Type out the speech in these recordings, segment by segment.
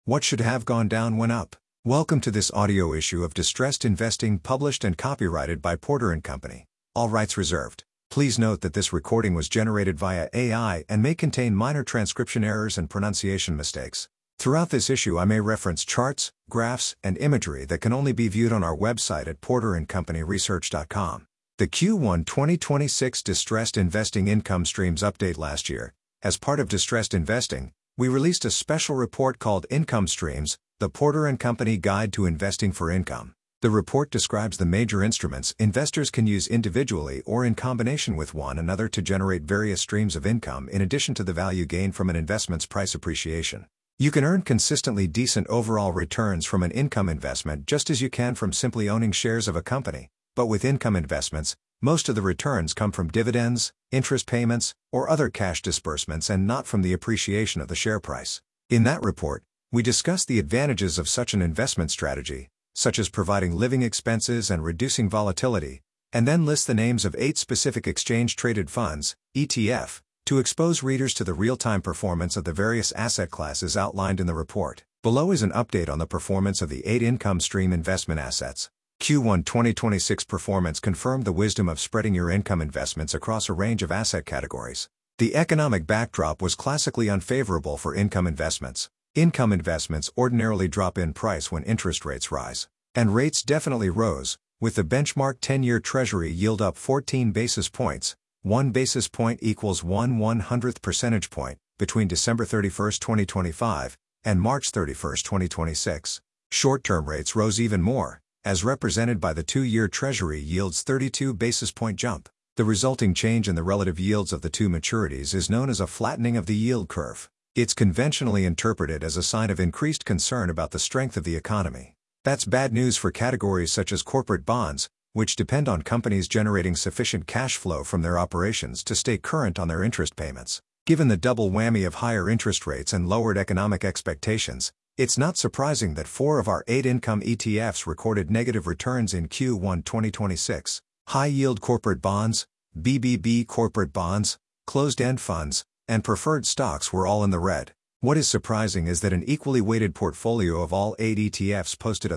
What should have gone down went up. Welcome to this audio issue of Distressed Investing, published and copyrighted by Porter & Company. All rights reserved. Please note that this recording was generated via AI and may contain minor transcription errors and pronunciation mistakes. Throughout this issue I may reference charts, graphs, and imagery that can only be viewed on our website at porterandcompanyresearch.com. The Q1 2026 Distressed Investing Income Streams Update. Last year, as part of Distressed Investing, we released a special report called Income Streams, the Porter & Company Guide to Investing for Income. The report describes the major instruments investors can use individually or in combination with one another to generate various streams of income in addition to the value gained from an investment's price appreciation. You can earn consistently decent overall returns from an income investment just as you can from simply owning shares of a company, but with income investments, most of the returns come from dividends, interest payments, or other cash disbursements and not from the appreciation of the share price. In that report, we discuss the advantages of such an investment strategy, such as providing living expenses and reducing volatility, and then list the names of 8 specific exchange-traded funds, ETF, to expose readers to the real-time performance of the various asset classes outlined in the report. Below is an update on the performance of the 8 income stream investment assets. Q1 2026 performance confirmed the wisdom of spreading your income investments across a range of asset categories. The economic backdrop was classically unfavorable for income investments. Income investments ordinarily drop in price when interest rates rise. And rates definitely rose, with the benchmark 10-year Treasury yield up 14 basis points, 1 basis point equals 1/100th percentage point, between December 31, 2025, and March 31, 2026. Short-term rates rose even more, as represented by the 2-year Treasury yield's 32 basis point jump. The resulting change in the relative yields of the two maturities is known as a flattening of the yield curve. It's conventionally interpreted as a sign of increased concern about the strength of the economy. That's bad news for categories such as corporate bonds, which depend on companies generating sufficient cash flow from their operations to stay current on their interest payments. Given the double whammy of higher interest rates and lowered economic expectations, it's not surprising that 4 of our 8 income ETFs recorded negative returns in Q1 2026. High-yield corporate bonds, BBB corporate bonds, closed-end funds, and preferred stocks were all in the red. What is surprising is that an equally weighted portfolio of all 8 ETFs posted a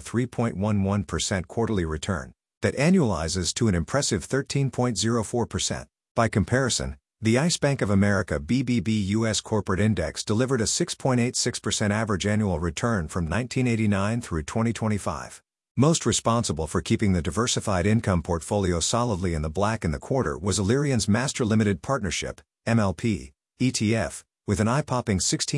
3.11% quarterly return that annualizes to an impressive 13.04%. By comparison, the ICE Bank of America BBB US Corporate Index delivered a 6.86% average annual return from 1989 through 2025. Most responsible for keeping the diversified income portfolio solidly in the black in the quarter was Alerian's Master Limited Partnership, MLP, ETF, with an eye-popping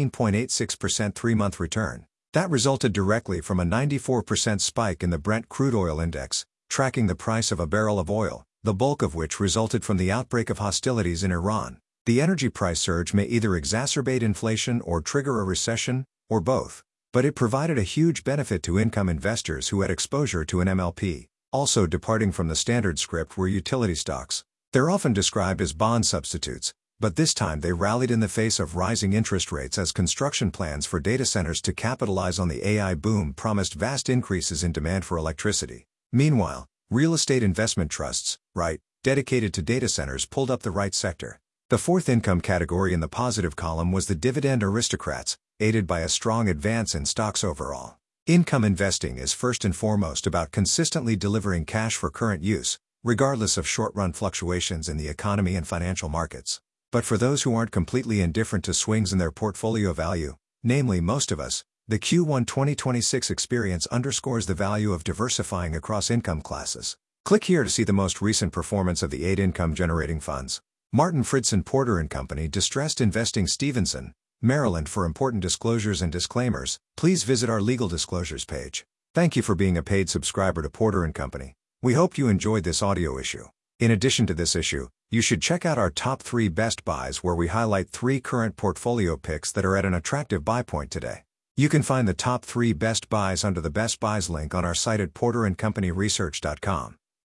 16.86% 3-month return. That resulted directly from a 94% spike in the Brent crude oil index, tracking the price of a barrel of oil, the bulk of which resulted from the outbreak of hostilities in Iran. The energy price surge may either exacerbate inflation or trigger a recession, or both. But it provided a huge benefit to income investors who had exposure to an MLP. Also departing from the standard script were utility stocks. They're often described as bond substitutes, but this time they rallied in the face of rising interest rates as construction plans for data centers to capitalize on the AI boom promised vast increases in demand for electricity. Meanwhile, real estate investment trusts, dedicated to data centers pulled up the right sector. The 4th income category in the positive column was the dividend aristocrats, aided by a strong advance in stocks overall. Income investing is first and foremost about consistently delivering cash for current use, regardless of short-run fluctuations in the economy and financial markets. But for those who aren't completely indifferent to swings in their portfolio value, namely most of us, the Q1 2026 experience underscores the value of diversifying across income classes. Click here to see the most recent performance of the 8 income-generating funds. Martin Fridson Porter & Company Distressed Investing Stevenson, Maryland. For important disclosures and disclaimers, please visit our legal disclosures page. Thank you for being a paid subscriber to Porter & Company. We hope you enjoyed this audio issue. In addition to this issue, you should check out our top 3 best buys where we highlight 3 current portfolio picks that are at an attractive buy point today. You can find the top 3 best buys under the Best Buys link on our site at porterandcompanyresearch.com.